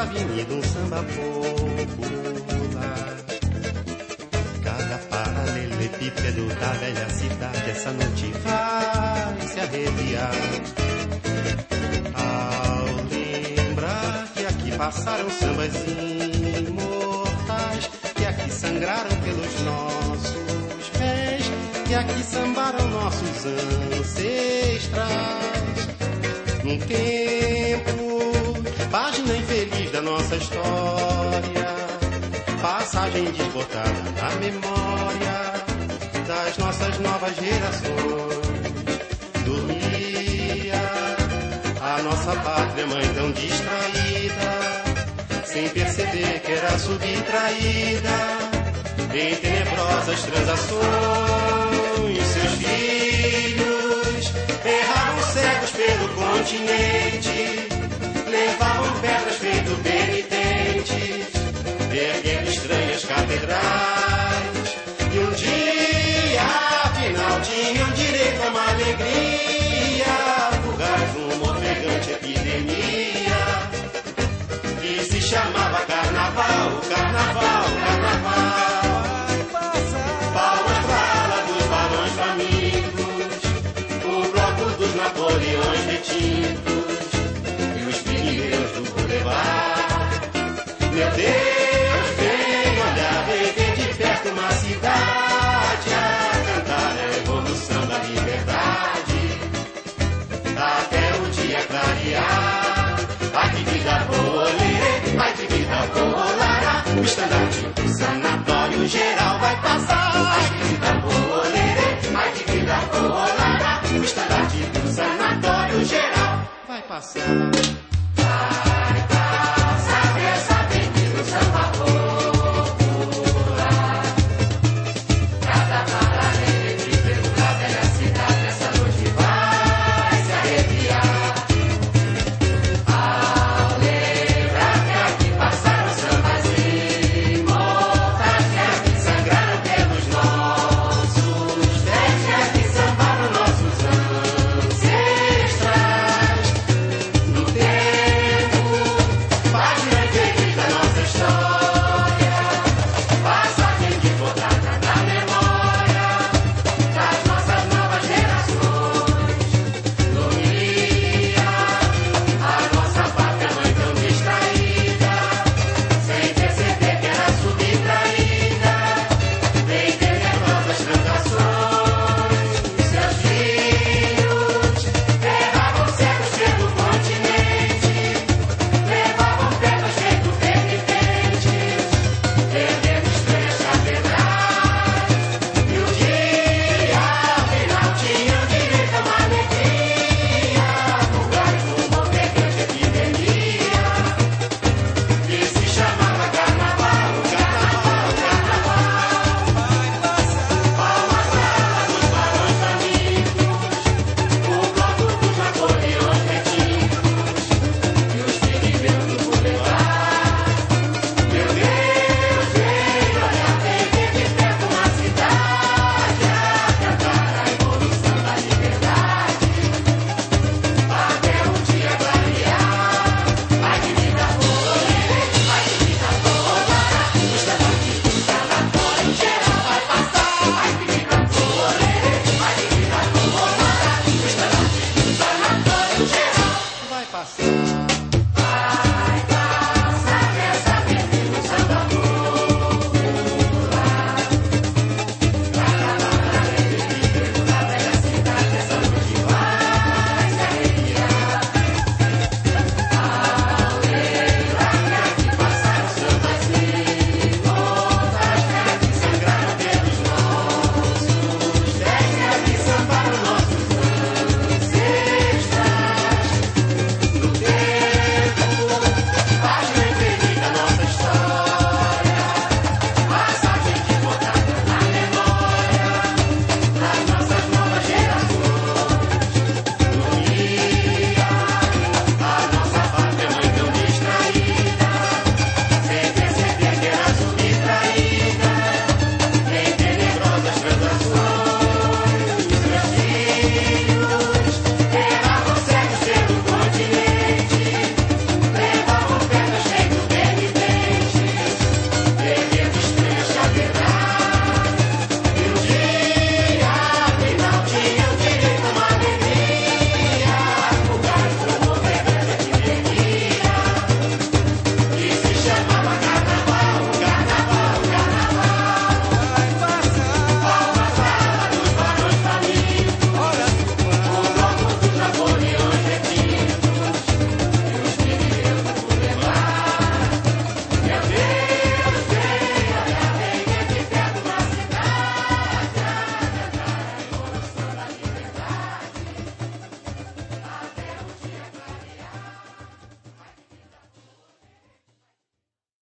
avenida um samba popular. Cada paralelepípedo da velha cidade essa noite vai se arrepiar. Ao lembrar que aqui passaram sambas imortais, que aqui sangraram pelos nossos pés, que aqui sambaram nossos ancestrais. Num tempo, página infeliz da nossa história, passagem desbotada na memória das nossas novas gerações. Dormia a nossa pátria mãe tão distraída, sem perceber que era subtraída em tenebrosas transações. Seus filhos erravam cegos pelo continente, levavam pedras feito penitentes, erguendo estranhas catedrais. E um dia, afinal, tinham direito a uma alegria fugaz, uma ofegante epidemia que se chamava carnaval, carnaval, carnaval. Palmas pra ala dos balões famintos, o bloco dos Napoleões retintos e os pneus do Boulevard. Meu Deus, vem olhar, vem ver de perto uma cidade a cantar a evolução da liberdade até o dia clarear. Ai que vida boa, olê, ai que vida boa, lara, o estandarte do sanatório geral vai passar. Ai que vida boa, olê, ai que vida boa, lara, o estandarte do sanatório geral vai passar.